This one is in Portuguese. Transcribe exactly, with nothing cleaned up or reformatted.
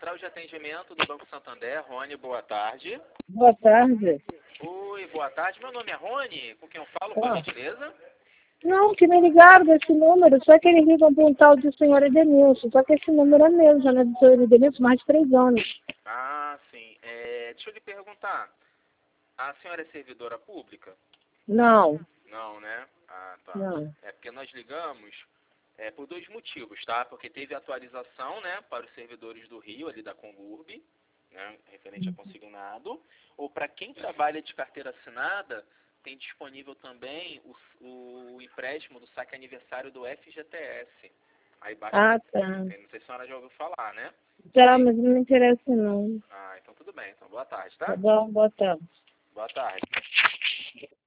Central de Atendimento do Banco Santander. Rony, boa tarde. Boa tarde. Oi, boa tarde. Meu nome é Rony, com quem eu falo, Ah. por gentileza? Não, que me ligaram desse número, só que eles ligam para um tal de senhor Edenilson, só que esse número é meu, já não é do senhor Edenilson, mais de três anos. Ah, sim. É, deixa eu lhe perguntar. A senhora é servidora pública? Não, Não, né? Ah, tá. não. É porque nós ligamos é, por dois motivos, tá? Porque teve atualização, né, para os servidores do Rio, ali da Congurb, né, referente a consignado, ou para quem trabalha de carteira assinada, tem disponível também o, o empréstimo do saque aniversário do F G T S. Aí basta, Ah, tá. não sei se a senhora já ouviu falar, né? Tá, Tem- mas não me interessa não. Ah, então tudo bem. Então boa tarde, Tá tá? bom, boa tarde. Boa tarde.